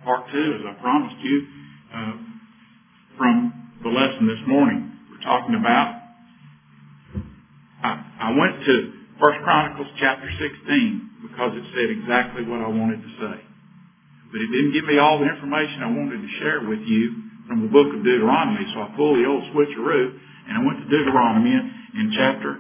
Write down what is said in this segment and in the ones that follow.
part 2, as I promised you, from the lesson this morning. We're talking about, I went to 1 Chronicles chapter 16 because it said exactly what I wanted to say. But it didn't give me all the information I wanted to share with you from the book of Deuteronomy, so I pulled the old switcheroo, and I went to Deuteronomy in chapter,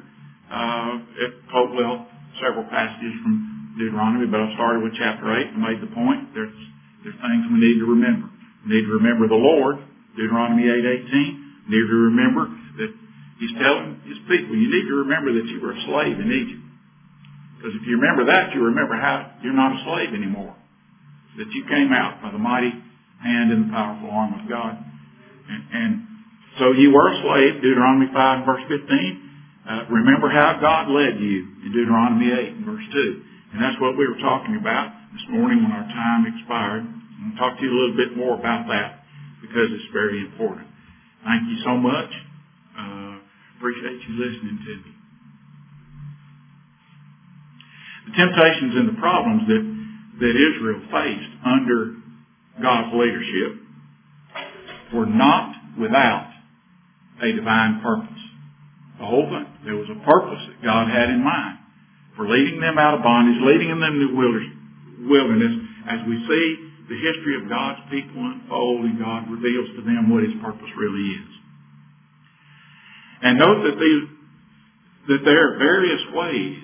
several passages from Deuteronomy, but I started with chapter 8 and made the point. There's things we need to remember. We need to remember the Lord, Deuteronomy 8:18. We need to remember that He's telling His people, you need to remember that you were a slave in Egypt. Because if you remember that, you remember how you're not a slave anymore. That you came out by the mighty hand and the powerful arm of God. And so you were a slave, Deuteronomy 5 and verse 15. Remember how God led you in Deuteronomy 8 and verse 2. And that's what we were talking about this morning when our time expired. I'm going to talk to you a little bit more about that because it's very important. Thank you so much. Appreciate you listening to me. The temptations and the problems that Israel faced under God's leadership were not without a divine purpose. The whole thing. There was a purpose that God had in mind for leading them out of bondage, leading them into the wilderness, as we see the history of God's people unfold and God reveals to them what His purpose really is. And note that there are various ways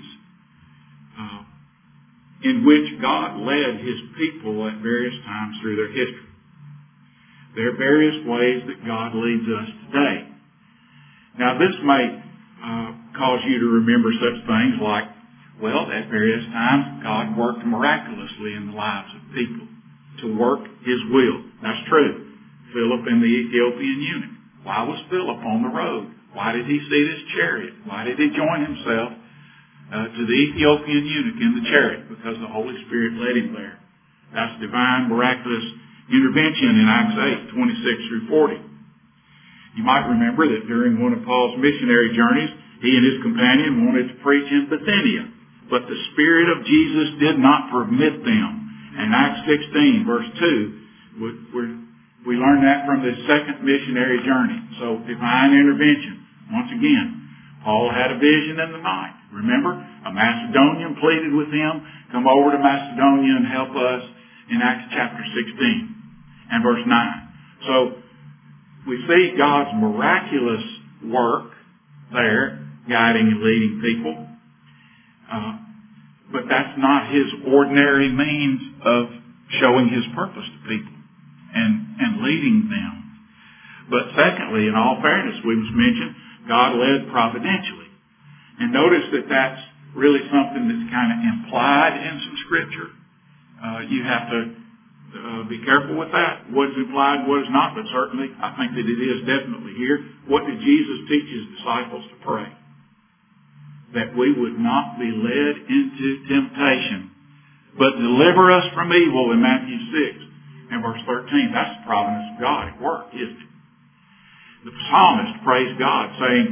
in which God led His people at various times through their history. There are various ways that God leads us today. Now this may cause you to remember such things like, well, at various times God worked miraculously in the lives of people to work His will. That's true. Philip and the Ethiopian eunuch. Why was Philip on the road? Why did he seat his chariot? Why did he join himself to the Ethiopian eunuch in the chariot? Because the Holy Spirit led him there. That's divine, miraculous intervention in Acts 8, 26 through 40. You might remember that during one of Paul's missionary journeys, he and his companion wanted to preach in Bithynia, but the Spirit of Jesus did not permit them. In Acts 16, verse 2, we learn that from the second missionary journey. So, divine intervention. Once again, Paul had a vision in the night. Remember, a Macedonian pleaded with him, come over to Macedonia and help us in Acts chapter 16 and verse 9. So, we see God's miraculous work there, guiding and leading people. But that's not His ordinary means of showing His purpose to people and leading them. But secondly, in all fairness, we must mention God led providentially. And notice that that's really something that's kind of implied in some Scripture. You have to be careful with that. What is implied, what is not, but certainly I think that it is definitely here. What did Jesus teach His disciples to pray? That we would not be led into temptation, but deliver us from evil in Matthew 6 and verse 13. That's the providence of God at work, isn't it? The psalmist praised God, saying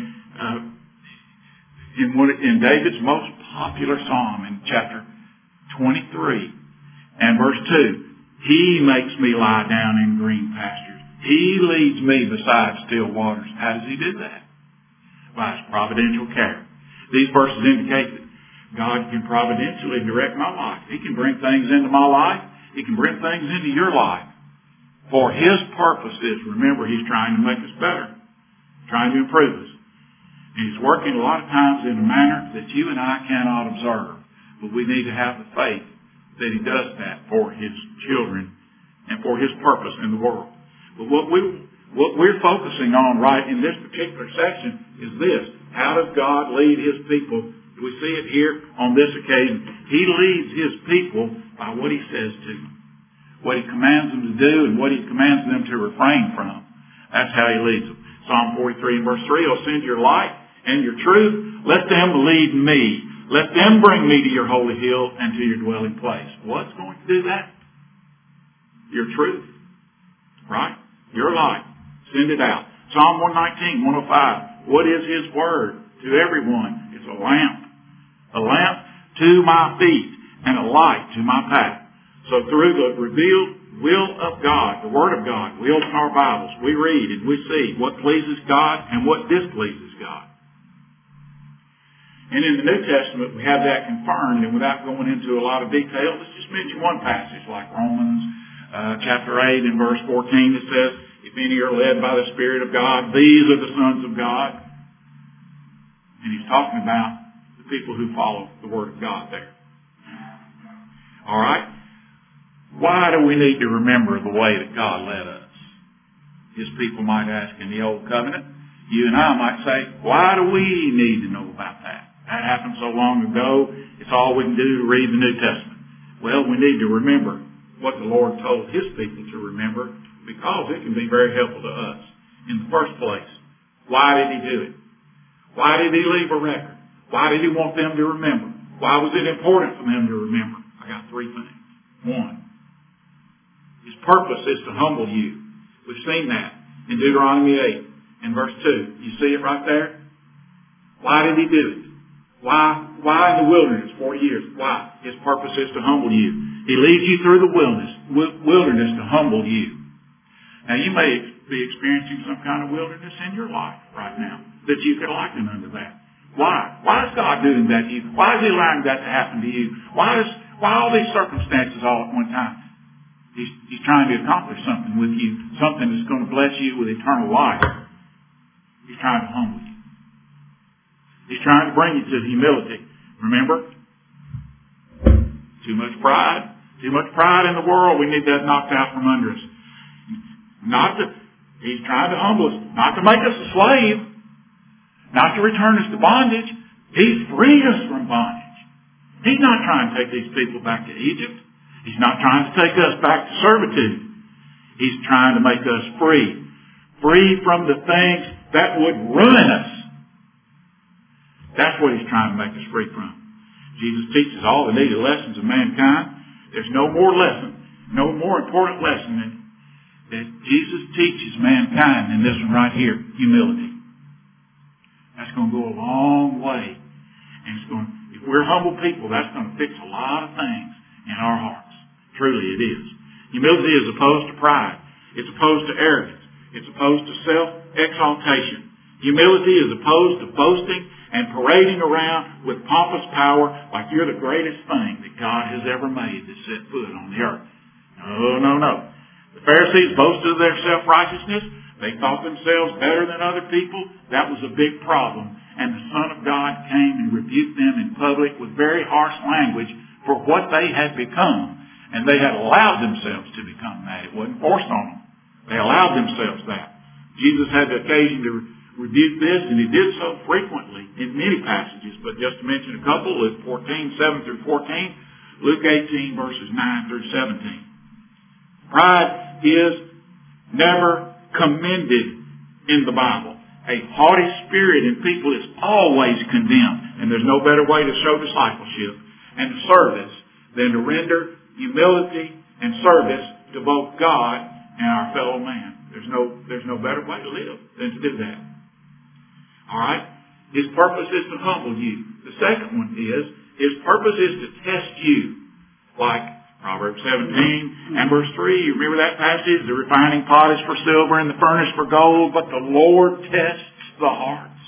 in David's most popular psalm in chapter 23 and verse 2, He makes me lie down in green pastures. He leads me beside still waters. How does He do that? By His providential care. These verses indicate that God can providentially direct my life. He can bring things into my life. He can bring things into your life. For His purposes, remember, He's trying to make us better. Trying to improve us. And He's working a lot of times in a manner that you and I cannot observe. But we need to have the faith that He does that for His children and for His purpose in the world. But what we're focusing on right in this particular section is this. How does God lead His people? We see it here on this occasion. He leads His people by what He says to them. What He commands them to do and what He commands them to refrain from. That's how He leads them. Psalm 43 and verse 3, I'll send your light and your truth. Let them lead me. Let them bring me to your holy hill and to your dwelling place. What's going to do that? Your truth. Right? Your light. Send it out. Psalm 119, 105. What is His word to everyone? It's a lamp. A lamp to my feet and a light to my path. So through the revealed will of God, the Word of God, we open our Bibles, we read and we see what pleases God and what displeases God. And in the New Testament, we have that confirmed, and without going into a lot of detail, let's just mention one passage like Romans chapter 8 and verse 14 that says, if any are led by the Spirit of God, these are the sons of God. And he's talking about the people who follow the Word of God there. All right? Why do we need to remember the way that God led us? His people might ask in the Old Covenant. You and I might say, why do we need to know about that? That happened so long ago, it's all we can do to read the New Testament. Well, we need to remember what the Lord told His people to remember because it can be very helpful to us. In the first place, why did He do it? Why did He leave a record? Why did He want them to remember? Why was it important for them to remember? I got three things. One, His purpose is to humble you. We've seen that in Deuteronomy 8 and verse 2. You see it right there? Why did He do it? Why in the wilderness 40 years? Why? His purpose is to humble you. He leads you through the wilderness to humble you. Now you may be experiencing some kind of wilderness in your life right now that you could liken unto that. Why? Why is God doing that to you? Why is He allowing that to happen to you? Why all these circumstances all at one time? He's trying to accomplish something with you, something that's going to bless you with eternal life. He's trying to humble you. He's trying to bring you to humility. Remember? Too much pride. Too much pride in the world. We need that knocked out from under us. He's trying to humble us. Not to make us a slave. Not to return us to bondage. He's freed us from bondage. He's not trying to take these people back to Egypt. He's not trying to take us back to servitude. He's trying to make us free. Free from the things that would ruin us. That's what He's trying to make us free from. Jesus teaches all the needed lessons of mankind. There's no more lesson, no more important lesson than that Jesus teaches mankind than this one right here, humility. That's going to go a long way. And if we're humble people, that's going to fix a lot of things in our hearts. Truly it is. Humility is opposed to pride. It's opposed to arrogance. It's opposed to self-exaltation. Humility is opposed to boasting and parading around with pompous power like you're the greatest thing that God has ever made to set foot on the earth. No. The Pharisees boasted of their self-righteousness. They thought themselves better than other people. That was a big problem. And the Son of God came and rebuked them in public with very harsh language for what they had become. And they had allowed themselves to become that. It wasn't forced on them. They allowed themselves that. Jesus had the occasion to rebuke this, and He did so frequently in many passages. But just to mention a couple, Luke 14:7 through 14, Luke 18, verses 9 through 17. Pride is never commended in the Bible. A haughty spirit in people is always condemned. And there's no better way to show discipleship and service than to render humility and service to both God and our fellow man. There's no better way to live than to do that. All right? His purpose is to humble you. The second one is, His purpose is to test you. Like Proverbs 17 and verse 3. You remember that passage? The refining pot is for silver and the furnace for gold, but the Lord tests the hearts.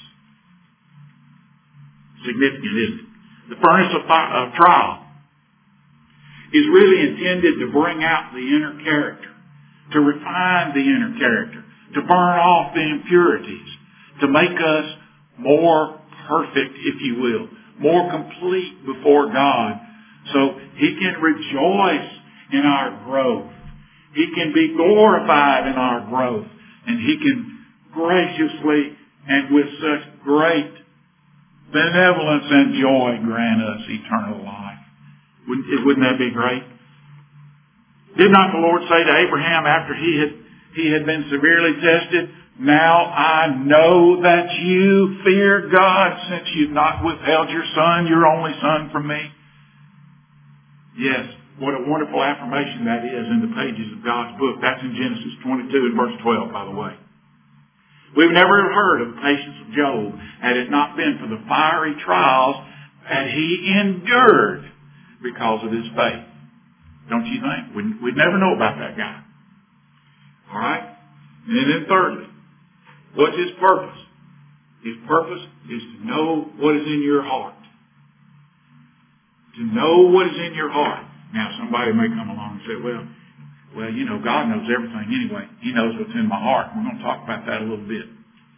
Significant, isn't it? The furnace of trial is really intended to bring out the inner character, to refine the inner character, to burn off the impurities, to make us more perfect, if you will, more complete before God, so He can rejoice in our growth. He can be glorified in our growth, and He can graciously and with such great benevolence and joy grant us eternal life. Wouldn't that be great? Did not the Lord say to Abraham after he had been severely tested, now I know that you fear God since you've not withheld your son, your only son, from me? Yes, what a wonderful affirmation that is in the pages of God's book. That's in Genesis 22 and verse 12, by the way. We've never heard of the patience of Job had it not been for the fiery trials that he endured because of his faith. Don't you think? We'd never know about that guy. All right? And then thirdly, what's his purpose? His purpose is to know what is in your heart. To know what is in your heart. Now, somebody may come along and say, well, God knows everything anyway. He knows what's in my heart. We're going to talk about that a little bit.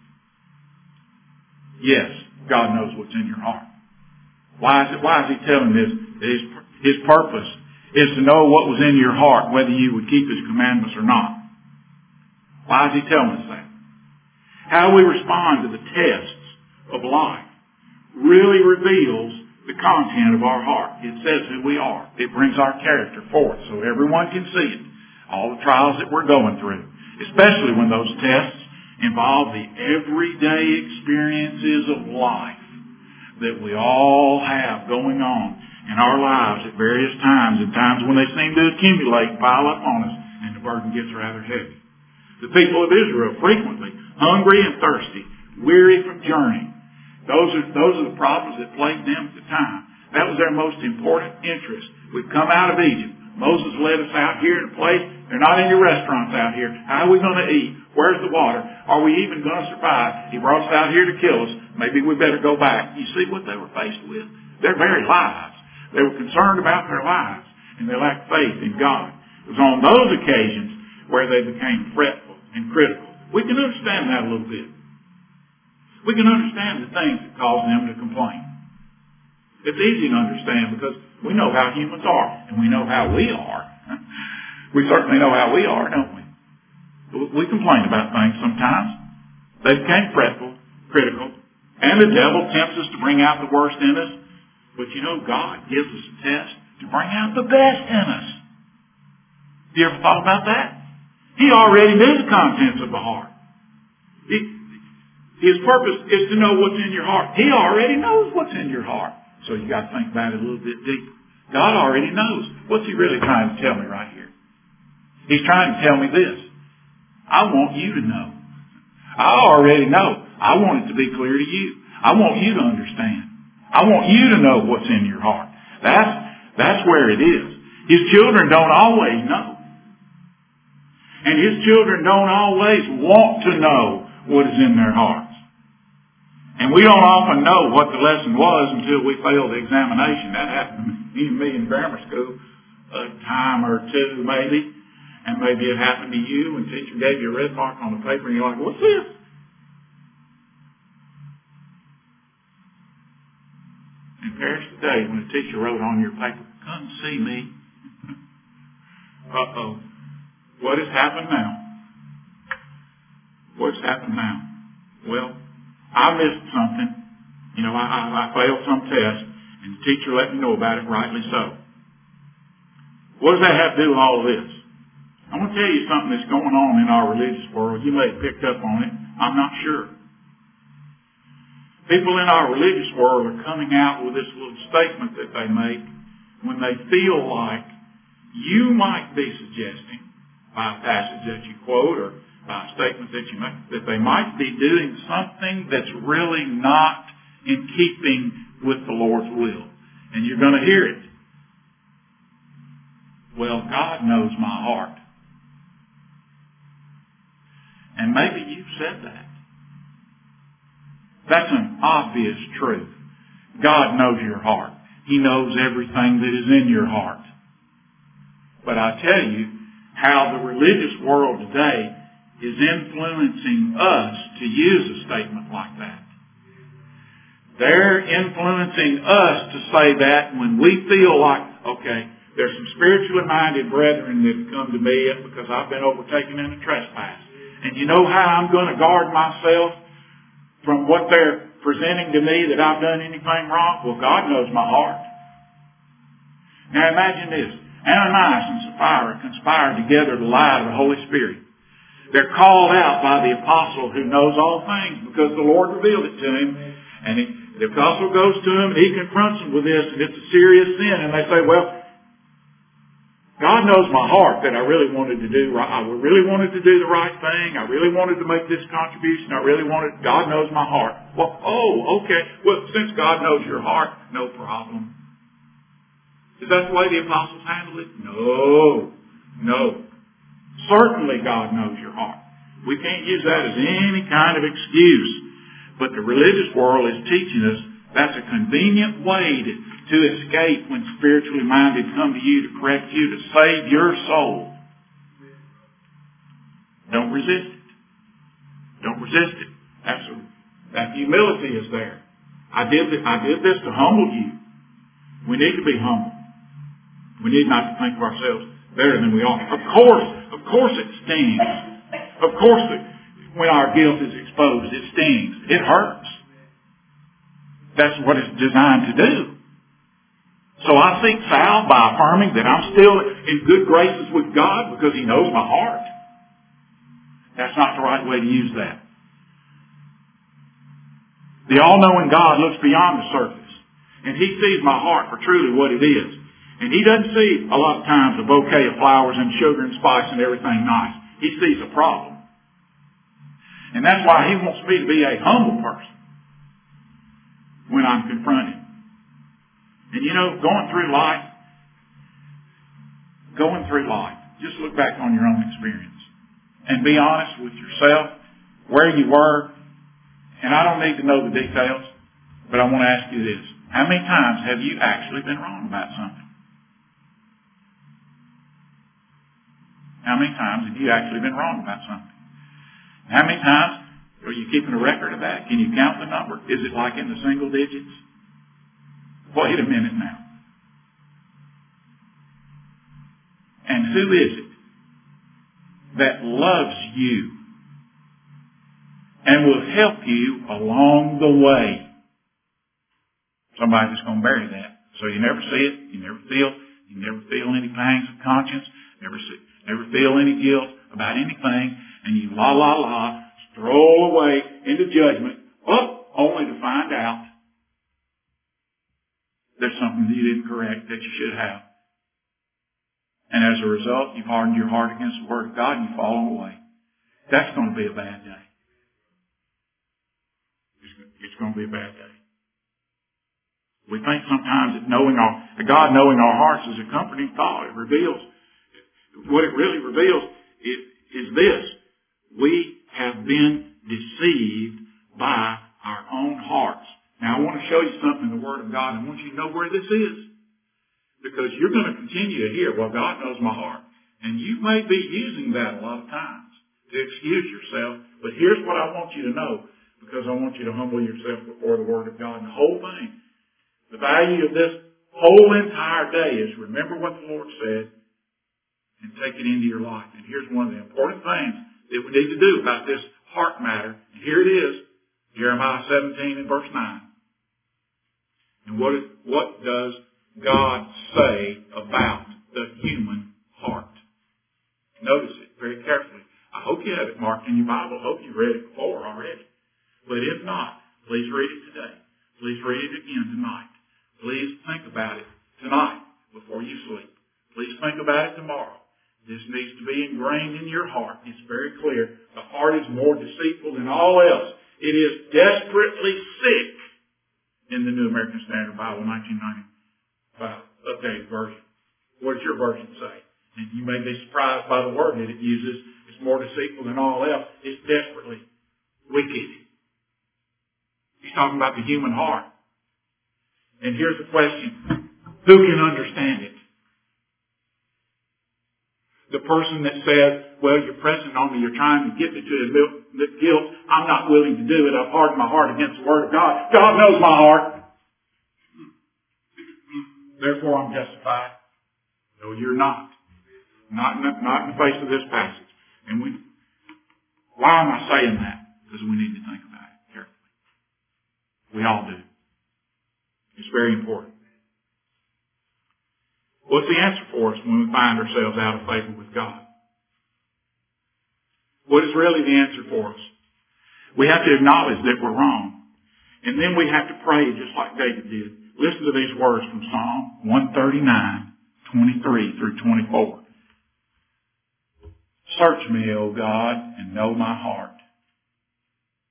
Yes, God knows what's in your heart. Why is he telling this? His purpose is to know what was in your heart, whether you would keep his commandments or not. Why is he telling us that? How we respond to the tests of life really reveals the content of our heart. It says who we are. It brings our character forth so everyone can see it. All the trials that we're going through. Especially when those tests involve the everyday experiences of life that we all have going on in our lives at various times, and times when they seem to accumulate and pile up on us, and the burden gets rather heavy. The people of Israel frequently hungry and thirsty, weary from journeying. Those are the problems that plagued them at the time. That was their most important interest. We've come out of Egypt. Moses led us out here in a place. They're not in your restaurants out here. How are we going to eat? Where's the water? Are we even going to survive? He brought us out here to kill us. Maybe we better go back. You see what they were faced with? Their very lives. They were concerned about their lives, and they lacked faith in God. It was on those occasions where they became fretful and critical. We can understand that a little bit. We can understand the things that cause them to complain. It's easy to understand because we know how humans are, and we know how we are. We certainly know how we are, don't we? We complain about things sometimes. They became fretful, critical, and the devil tempts us to bring out the worst in us. But God gives us a test to bring out the best in us. Have you ever thought about that? He already knew the contents of the heart. His purpose is to know what's in your heart. He already knows what's in your heart. So you got to think about it a little bit deeper. God already knows. What's he really trying to tell me right here? He's trying to tell me this. I want you to know. I already know. I want it to be clear to you. I want you to understand. I want you to know what's in your heart. That's where it is. His children don't always know. And his children don't always want to know what is in their hearts. And we don't often know what the lesson was until we fail the examination. That happened to me in grammar school a time or two maybe. And maybe it happened to you when teacher gave you a red mark on the paper and you're like, what's this? In Paris today, when a teacher wrote on your paper, come see me. Uh-oh. What has happened now? What's happened now? Well, I missed something. I failed some test, and the teacher let me know about it, rightly so. What does that have to do with all of this? I want to tell you something that's going on in our religious world. You may have picked up on it. I'm not sure. People in our religious world are coming out with this little statement that they make when they feel like you might be suggesting, by a passage that you quote or by a statement that you make, that they might be doing something that's really not in keeping with the Lord's will. And you're going to hear it. Well, God knows my heart. And maybe you've said that. That's an obvious truth. God knows your heart. He knows everything that is in your heart. But I tell you how the religious world today is influencing us to use a statement like that. They're influencing us to say that when we feel like, okay, there's some spiritually minded brethren that come to me because I've been overtaken in a trespass. And you know how I'm going to guard myself from what they're presenting to me that I've done anything wrong? Well, God knows my heart. Now imagine this. Ananias and Sapphira conspired together to lie to the Holy Spirit. They're called out by the apostle who knows all things because the Lord revealed it to him. And the apostle goes to him and he confronts them with this, and it's a serious sin. And they say, well, God knows my heart that I really wanted to do right. I really wanted to do the right thing. I really wanted to make this contribution. God knows my heart. Well, okay. Well, since God knows your heart, no problem. Is that the way the apostles handled it? No. No. Certainly God knows your heart. We can't use that as any kind of excuse. But the religious world is teaching us that's a convenient way to escape when spiritually minded come to you to correct you, to save your soul. Don't resist it. Don't resist it. That humility is there. I did this to humble you. We need to be humble. We need not to think of ourselves better than we are. Of course it stings. Of course when our guilt is exposed, it stings. It hurts. That's what it's designed to do. So I seek salve by affirming that I'm still in good graces with God because He knows my heart. That's not the right way to use that. The all-knowing God looks beyond the surface, and He sees my heart for truly what it is. And He doesn't see a lot of times a bouquet of flowers and sugar and spice and everything nice. He sees a problem. And that's why He wants me to be a humble person when I'm confronted. And you know, going through life, just look back on your own experience and be honest with yourself, where you were. And I don't need to know the details, but I want to ask you this. How many times have you actually been wrong about something? How many times have you actually been wrong about something? How many times are you keeping a record of that? Can you count the number? Is it like in the single digits? Wait a minute now. And who is it that loves you and will help you along the way? Somebody that's going to bury that. So you never see it, you never feel any pangs of conscience, never feel any guilt about anything, and you stroll away into judgment, only to find out there's something that you didn't correct that you should have. And as a result, you've hardened your heart against the Word of God and you've fallen away. That's going to be a bad day. It's going to be a bad day. We think sometimes that God knowing our hearts is a comforting thought. What it really reveals is this. We have been deceived by our own hearts. Now I want to show you something in the Word of God. I want you to know where this is. Because you're going to continue to hear, well, God knows my heart. And you may be using that a lot of times to excuse yourself. But here's what I want you to know. Because I want you to humble yourself before the Word of God. And the whole thing, the value of this whole entire day is remember what the Lord said and take it into your life. And here's one of the important things that we need to do about this heart matter. And here it is, Jeremiah 17 and verse 9. And what does God say about the human heart? Notice it very carefully. I hope you have it marked in your Bible. I hope you've read it before already. But if not, please read it today. Please read it again tonight. Please think about it tonight before you sleep. Please think about it tomorrow. This needs to be ingrained in your heart. It's very clear. The heart is more deceitful than all else. It is desperately sick in the New American Standard Bible, 1995, updated version. What does your version say? And you may be surprised by the word that it uses. It's more deceitful than all else. It's desperately wicked. He's talking about the human heart. And here's the question. Who can understand it? The person that says, well, you're pressing on me, you're trying to get me to admit guilt. I'm not willing to do it. I've hardened my heart against the Word of God. God knows my heart. Therefore, I'm justified. No, you're not. Not in the face of this passage. And why am I saying that? Because we need to think about it carefully. We all do. It's very important. What's the answer for us when we find ourselves out of favor with God? What is really the answer for us? We have to acknowledge that we're wrong. And then we have to pray just like David did. Listen to these words from Psalm 139, 23 through 24. Search me, O God, and know my heart.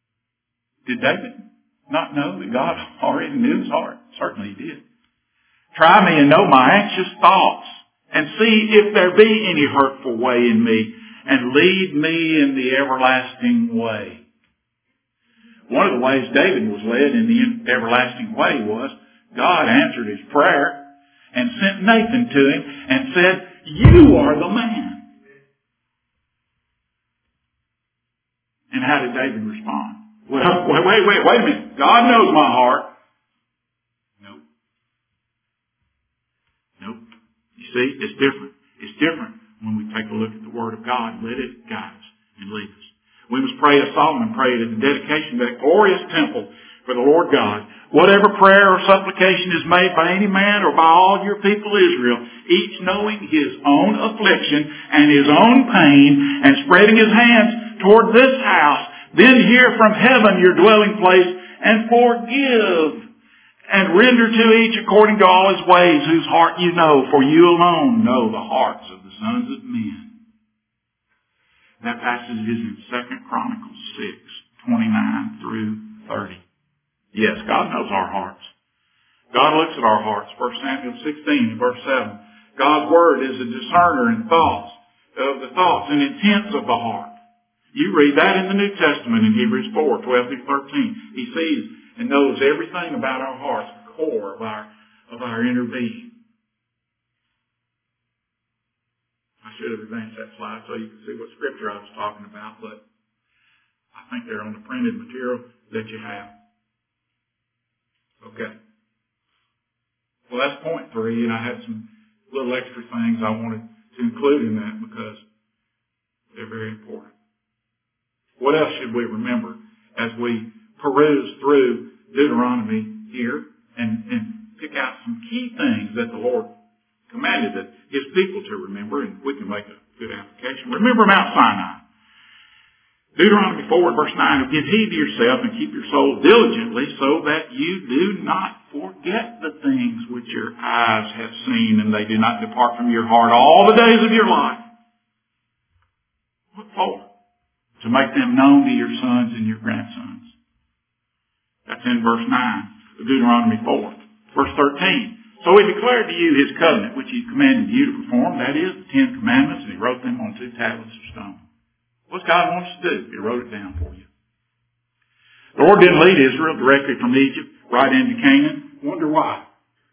Did David not know that God already knew his heart? Certainly he did. Try me and know my anxious thoughts, and see if there be any hurtful way in me, and lead me in the everlasting way. One of the ways David was led in the everlasting way was God answered his prayer and sent Nathan to him and said, "You are the man." And how did David respond? Well, wait a minute. God knows my heart. Nope. You see, it's different. It's different when we take a look at the Word of God and let it guide us and lead us. We must pray as Solomon prayed at the dedication of that glorious temple for the Lord God. Whatever prayer or supplication is made by any man or by all your people Israel, each knowing his own affliction and his own pain and spreading his hands toward this house, then hear from heaven your dwelling place and forgive and render to each according to all his ways, whose heart you know, for you alone know the hearts of the sons of men. That passage is in 2 Chronicles 6:29 through 30. Yes, God knows our hearts. God looks at our hearts. 1 Samuel 16, verse 7. God's Word is a discerner of the thoughts and intents of the heart. You read that in the New Testament in Hebrews 4:12 through 13. He sees and knows everything about our hearts, the core of our inner being. I should have advanced that slide so you can see what scripture I was talking about, but I think they're on the printed material that you have. Okay. Well, that's point 3, and I had some little extra things I wanted to include in that because they're very important. What else should we remember as we peruse through Deuteronomy here and pick out some key things that the Lord commanded that his people to remember, and we can make a good application. Remember Mount Sinai. Deuteronomy 4 verse 9, "Give heed to yourself and keep your soul diligently so that you do not forget the things which your eyes have seen, and they do not depart from your heart all the days of your life." What for? To make them known to your sons and your grandsons. That's in verse 9 of Deuteronomy 4. Verse 13. "So he declared to you his covenant, which he commanded you to perform, that is, the 10 Commandments, and he wrote them on 2 tablets of stone." What's God wants us to do? He wrote it down for you. The Lord didn't lead Israel directly from Egypt right into Canaan. Wonder why?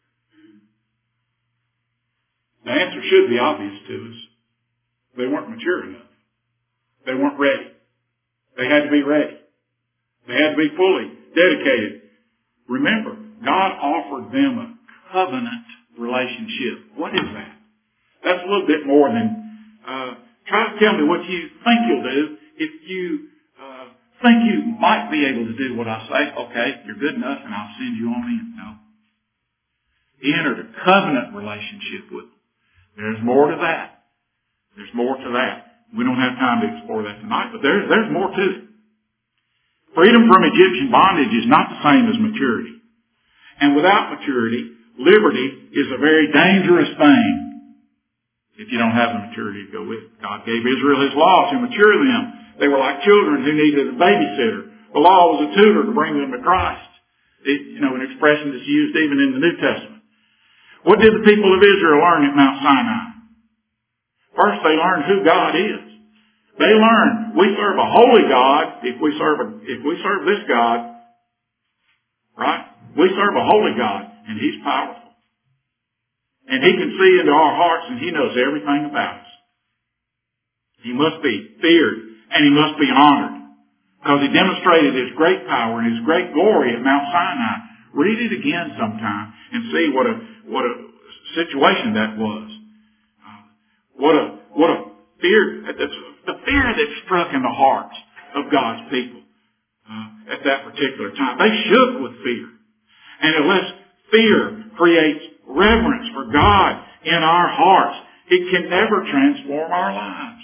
The answer should be obvious to us. They weren't mature enough. They weren't ready. They had to be ready. They had to be fully dedicated. Remember, God offered them a covenant relationship. What is that? That's a little bit more than, try to tell me what you think you'll do. If you think you might be able to do what I say, okay, you're good enough and I'll send you on in. No. He entered a covenant relationship with them. There's more to that. There's more to that. We don't have time to explore that tonight, but there's more to it. Freedom from Egyptian bondage is not the same as maturity. And without maturity, liberty is a very dangerous thing if you don't have the maturity to go with it. God gave Israel his law to mature them. They were like children who needed a babysitter. The law was a tutor to bring them to Christ. An expression that's used even in the New Testament. What did the people of Israel learn at Mount Sinai? First, they learned who God is. They learned we serve a holy God. If we serve this God, right? We serve a holy God, and he's powerful. And he can see into our hearts, and he knows everything about us. He must be feared, and he must be honored, because he demonstrated his great power and his great glory at Mount Sinai. Read it again sometime and see what a situation that was. What a fear, the fear that struck in the hearts of God's people at that particular time. They shook with fear. And unless fear creates reverence for God in our hearts, it can never transform our lives.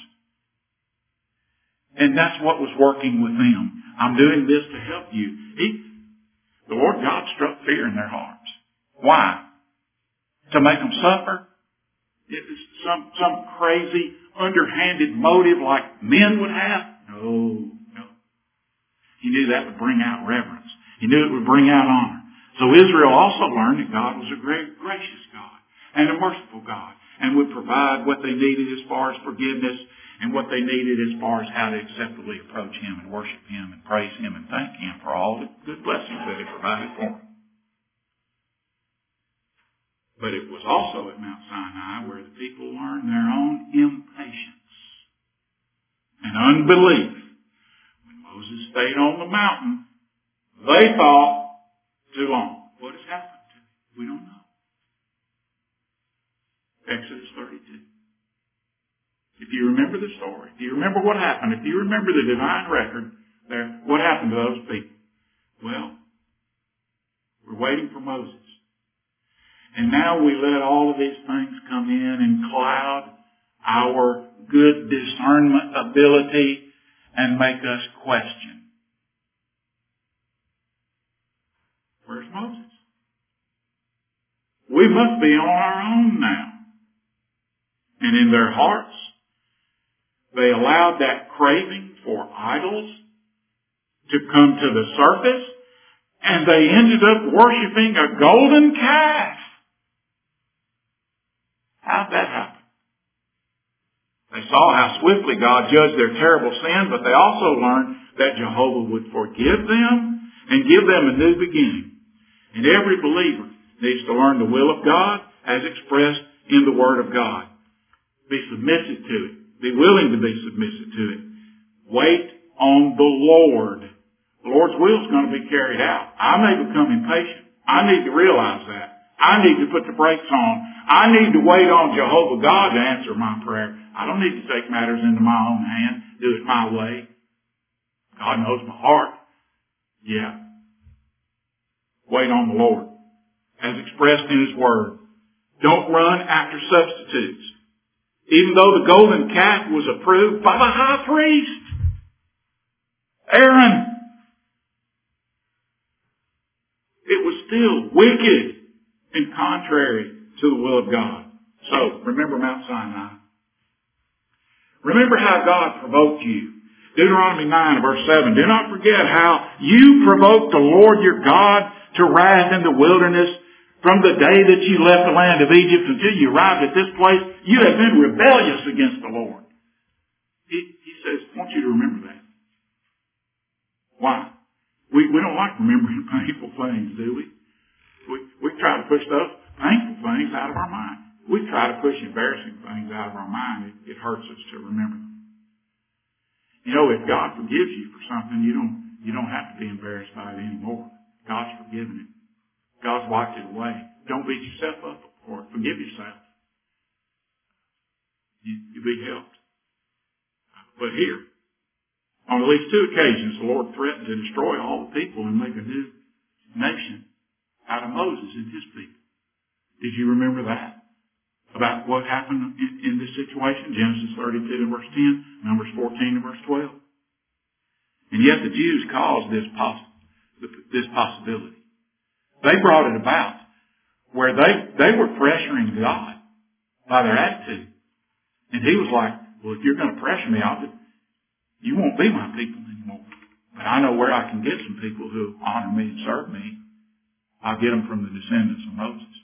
And that's what was working with them. I'm doing this to help you. The Lord God struck fear in their hearts. Why? To make them suffer? It was some crazy, underhanded motive like men would have? No. He knew that would bring out reverence. He knew it would bring out honor. So Israel also learned that God was a great, gracious God and a merciful God and would provide what they needed as far as forgiveness and what they needed as far as how to acceptably approach Him and worship Him and praise Him and thank Him for all the good blessings that He provided for them. But it was also at Mount Sinai where the people learned their own impatience and unbelief. When Moses stayed on the mountain, they thought, too long. What has happened to him? We don't know. Exodus 32. If you remember the story, if you remember what happened, if you remember the divine record there, what happened to those people? Well, we're waiting for Moses. And now we let all of these things come in and cloud our good discernment ability and make us question. Where's Moses? We must be on our own now. And in their hearts, they allowed that craving for idols to come to the surface, and they ended up worshiping a golden calf. How'd that happen? They saw how swiftly God judged their terrible sin, but they also learned that Jehovah would forgive them and give them a new beginning. And every believer needs to learn the will of God as expressed in the Word of God. Be submissive to it. Be willing to be submissive to it. Wait on the Lord. The Lord's will is going to be carried out. I may become impatient. I need to realize that. I need to put the brakes on. I need to wait on Jehovah God to answer my prayer. I don't need to take matters into my own hand, do it my way. God knows my heart. Yeah. Wait on the Lord, as expressed in His Word. Don't run after substitutes. Even though the golden calf was approved by the high priest, Aaron, it was still wicked and contrary to the will of God. So, remember Mount Sinai. Remember how God provoked you. Deuteronomy 9 verse 7. Do not forget how you provoked the Lord your God to wrath in the wilderness from the day that you left the land of Egypt until you arrived at this place. You have been rebellious against the Lord. He says, I want you to remember that. Why? We don't like remembering painful things, do we? We try to push those painful things out of our mind. We try to push embarrassing things out of our mind. It hurts us to remember them. You know, if God forgives you for something, you don't have to be embarrassed by it anymore. God's forgiven it. God's wiped it away. Don't beat yourself up for it. Forgive yourself. You'll be helped. But here, on at least 2 occasions, the Lord threatened to destroy all the people and make a new nation out of Moses and his people. Did you remember that? About what happened in this situation? Genesis 32 and verse 10, Numbers 14 and verse 12. And yet the Jews caused this possibility. They brought it about where they were pressuring God by their attitude. And He was like, well, if you're going to pressure me, you won't be my people anymore. But I know where I can get some people who honor me and serve me. I'll get them from the descendants of Moses.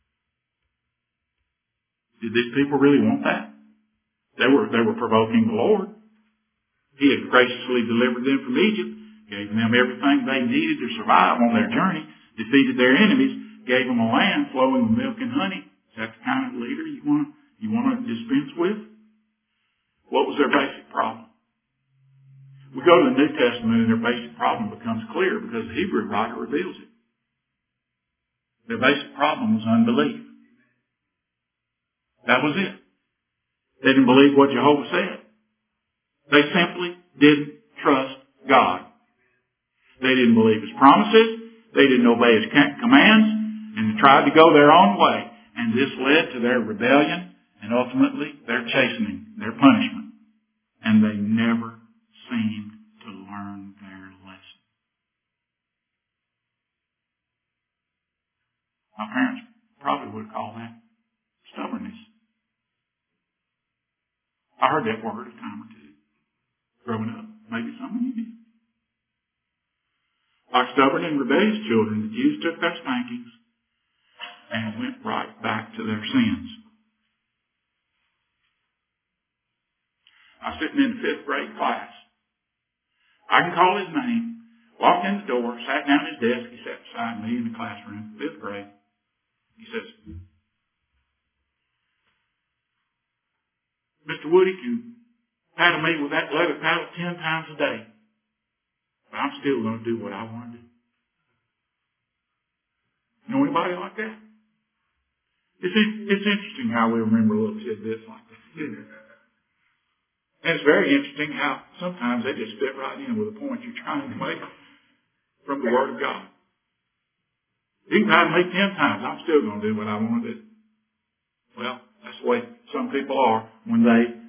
Did these people really want that? They were provoking the Lord. He had graciously delivered them from Egypt, gave them everything they needed to survive on their journey, defeated their enemies, gave them a land flowing with milk and honey. Is that the kind of leader you want to dispense with? What was their basic problem? We go to the New Testament and their basic problem becomes clear because the Hebrew writer reveals it. Their basic problem was unbelief. That was it. They didn't believe what Jehovah said. They simply didn't trust God. They didn't believe His promises. They didn't obey His commands. And they tried to go their own way. And this led to their rebellion and ultimately their chastening, their punishment. And they never seemed to learn their lesson. My parents probably would call that stubbornness. I heard that word a time or two growing up. Maybe some of you did. Like stubborn and rebellious children, the Jews took their spankings and went right back to their sins. I was sitting in the 5th grade class. I can call his name. Walked in the door, sat down at his desk. He sat beside me in the classroom, 5th grade. He says, Mr. Woody can paddle me with that leather paddle 10 times a day. But I'm still going to do what I want to do. Know anybody like that? It's interesting how we remember little tidbits like that. And it's very interesting how sometimes they just fit right in with the point you're trying to make from the Word of God. You can paddle me 10 times. I'm still going to do what I want to do. Well, that's the way some people are when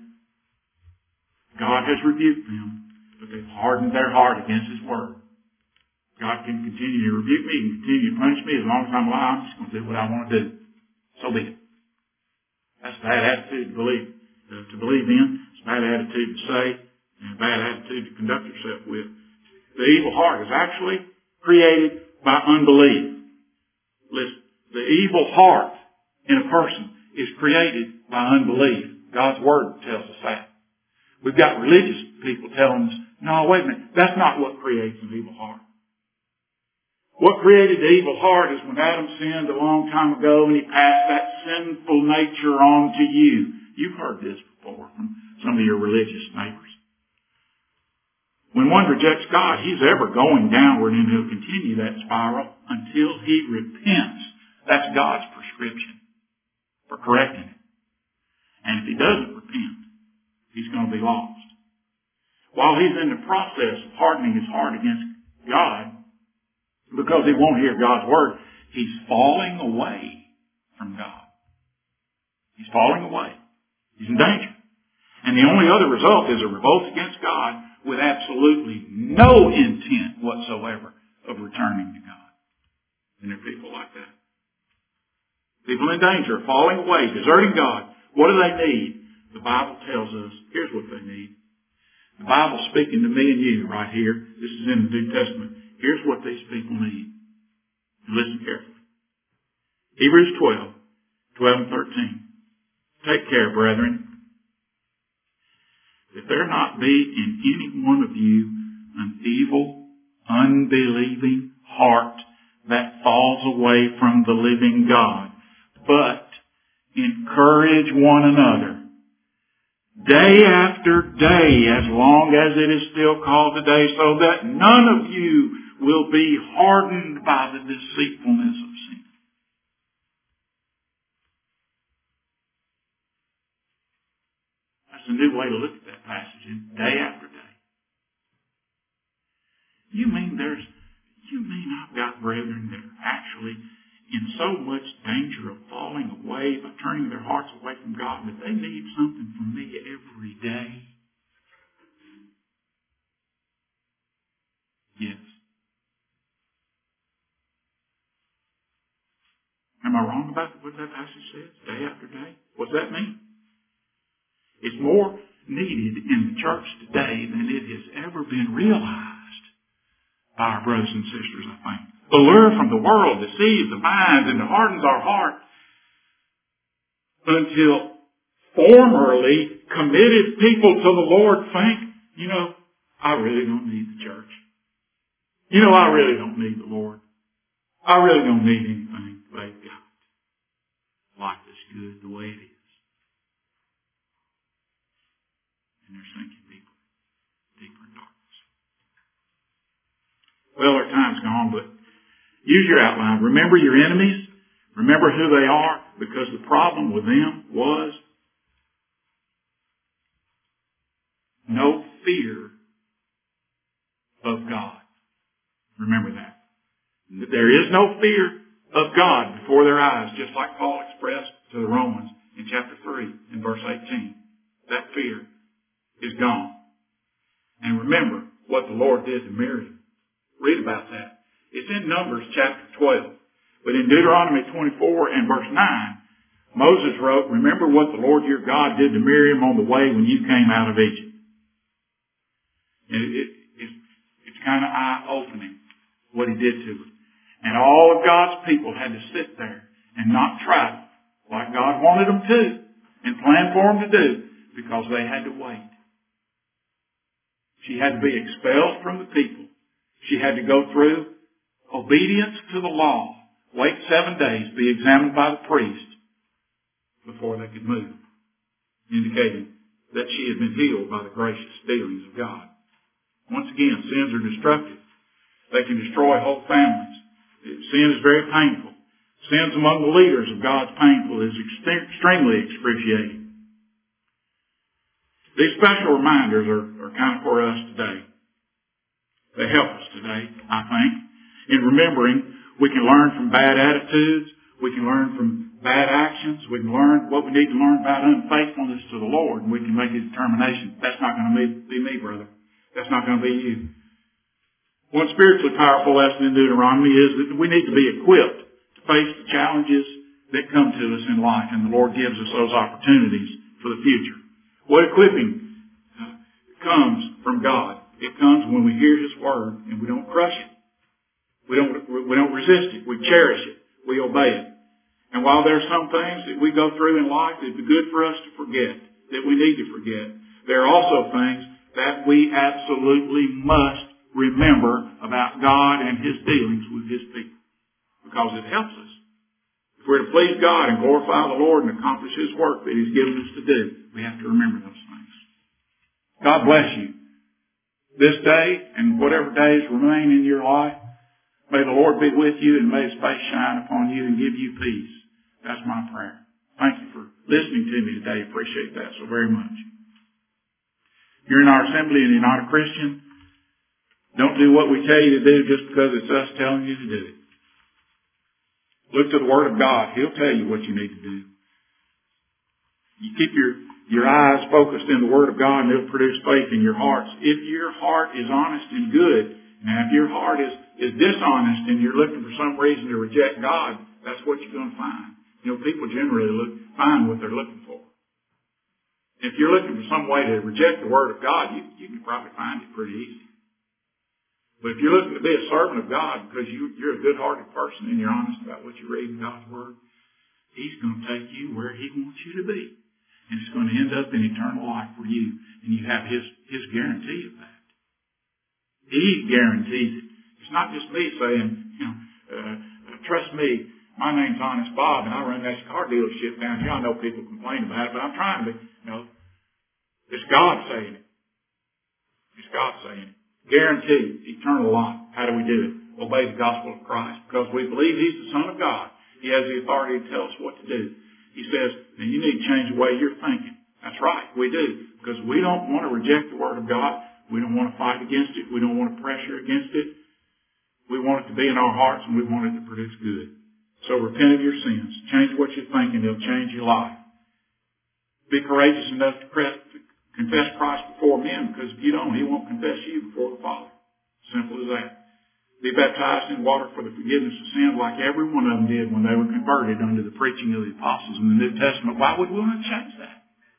God has rebuked them, but they've hardened their heart against His Word. God can continue to rebuke me and continue to punish me as long as I'm alive. I'm just going to do what I want to do. So be it. That's a bad attitude to believe in. It's a bad attitude to say, and a bad attitude to conduct yourself with. The evil heart is actually created by unbelief. Listen, the evil heart in a person is created by unbelief. God's Word tells us that. We've got religious people telling us, no, wait a minute, that's not what creates an evil heart. What created the evil heart is when Adam sinned a long time ago and he passed that sinful nature on to you. You've heard this before from some of your religious neighbors. When one rejects God, he's ever going downward and he'll continue that spiral until he repents. That's God's prescription for correcting it. And if he doesn't repent, he's going to be lost. While he's in the process of hardening his heart against God, because he won't hear God's Word, he's falling away from God. He's falling away. He's in danger. And the only other result is a revolt against God with absolutely no intent whatsoever of returning to God. And there are people like that. People in danger, falling away, deserting God. What do they need? The Bible tells us, here's what they need. The Bible's speaking to me and you right here. This is in the New Testament. Here's what these people need. Listen carefully. Hebrews 12 and 13. Take care, brethren, that there not be in any one of you an evil, unbelieving heart that falls away from the living God, but encourage one another day after day, as long as it is still called today, so that none of you will be hardened by the deceitfulness of sin. That's a new way to look at that passage, day after day. You mean I've got brethren that are actually in so much danger of falling away by turning their hearts away from God that they need something from me every day? Yes. Am I wrong about what that passage says? Day after day? What does that mean? It's more needed in the church today than it has ever been realized by our brothers and sisters, I think. The lure from the world deceives the mind and hardens our heart until formerly committed people to the Lord think, I really don't need the church. I really don't need the Lord. I really don't need anything they've got. Life is good the way it is. And they're sinking deeper in darkness. Well, our time's gone, but use your outline. Remember your enemies. Remember who they are, because the problem with them was no fear of God. Remember that. There is no fear of God before their eyes, just like Paul expressed to the Romans in chapter 3 and verse 18. That fear is gone. And remember what the Lord did to Miriam. Read about that. It's in Numbers chapter 12. But in Deuteronomy 24 and verse 9, Moses wrote, remember what the Lord your God did to Miriam on the way when you came out of Egypt. It's kind of eye-opening what He did to her. And all of God's people had to sit there and not try like God wanted them to and planned for them to do, because they had to wait. She had to be expelled from the people. She had to go through obedience to the law, wait 7 days, be examined by the priest before they could move, indicating that she had been healed by the gracious dealings of God. Once again, sins are destructive. They can destroy whole families. Sin is very painful. Sins among the leaders of God's people is extremely excruciating. These special reminders are kind of for us today. They help us today, I think. In remembering, we can learn from bad attitudes. We can learn from bad actions. We can learn what we need to learn about unfaithfulness to the Lord. And we can make a determination. That's not going to be me, brother. That's not going to be you. One spiritually powerful lesson in Deuteronomy is that we need to be equipped to face the challenges that come to us in life. And the Lord gives us those opportunities for the future. What equipping comes from God. It comes when we hear His Word and we don't crush it. We don't resist it. We cherish it. We obey it. And while there are some things that we go through in life that would be good for us to forget, that we need to forget, there are also things that we absolutely must remember about God and His dealings with His people, because it helps us. If we're to please God and glorify the Lord and accomplish His work that He's given us to do, we have to remember those things. God bless you this day and whatever days remain in your life. May the Lord be with you and may His face shine upon you and give you peace. That's my prayer. Thank you for listening to me today. Appreciate that so very much. If you're in our assembly and you're not a Christian, don't do what we tell you to do just because it's us telling you to do it. Look to the Word of God. He'll tell you what you need to do. You keep your eyes focused in the Word of God and it'll produce faith in your hearts. If your heart is honest and good, and if your heart is dishonest and you're looking for some reason to reject God, that's what you're going to find. You know, people generally find what they're looking for. If you're looking for some way to reject the Word of God, you can probably find it pretty easy. But if you're looking to be a servant of God because you're a good-hearted person and you're honest about what you read in God's Word, He's going to take you where He wants you to be. And it's going to end up in eternal life for you. And you have His guarantee of that. He guarantees it. It's not just me saying, trust me, my name's Honest Bob and I run that car dealership down here. I know people complain about it, but I'm trying to be, it's God saying it. It's God saying it. Guaranteed eternal life. How do we do it? Obey the gospel of Christ. Because we believe He's the Son of God. He has the authority to tell us what to do. He says, now you need to change the way you're thinking. That's right. We do. Because we don't want to reject the Word of God. We don't want to fight against it. We don't want to pressure against it. We want it to be in our hearts and we want it to produce good. So repent of your sins. Change what you're thinking. It'll change your life. Be courageous enough to confess Christ before men, because if you don't, He won't confess you before the Father. Simple as that. Be baptized in water for the forgiveness of sins like every one of them did when they were converted under the preaching of the apostles in the New Testament. Why would we want to change that?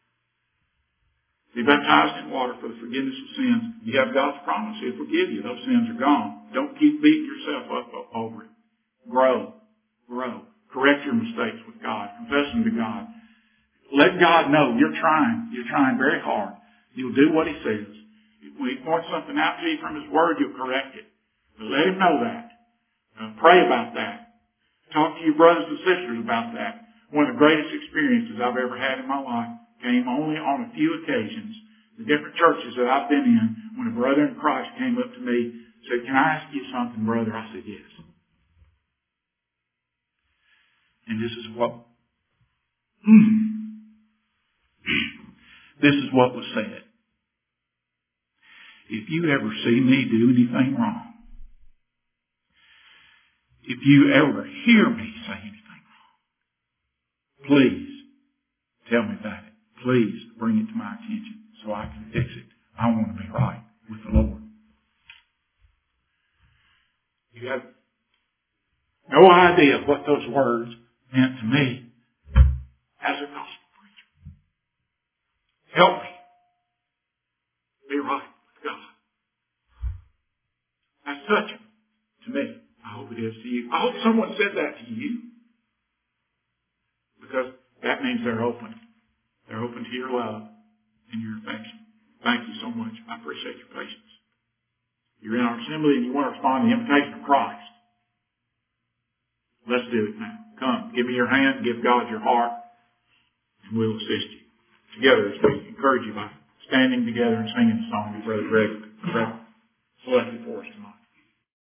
Be baptized in water for the forgiveness of sins. You have God's promise. He'll forgive you. Those sins are gone. Don't keep beating yourself up over it. Grow. Correct your mistakes with God. Confess them to God. Let God know you're trying. You're trying very hard. You'll do what He says. If He points something out to you from His Word, you'll correct it. But let Him know that. Pray about that. Talk to your brothers and sisters about that. One of the greatest experiences I've ever had in my life came only on a few occasions. The different churches that I've been in, when a brother in Christ came up to me and said, "Can I ask you something, brother?" I said, "Yes." And this is what was said. If you ever see me do anything wrong, if you ever hear me say anything wrong, please tell me about it. Please bring it to my attention so I can fix it. I want to be right with the Lord. You have no idea what those words meant to me as a gospel preacher. Help me be right with God. That's touching to me. to you. I hope someone said that to you. Because that means they're open. They're open to your love and your affection. Thank you so much. I appreciate your patience. You're in our assembly and you want to respond to the invitation of Christ. Let's do it now. Come, give me your hand, give God your heart, and we'll assist you. Together as we encourage you by standing together and singing the song that Brother Greg selected for us.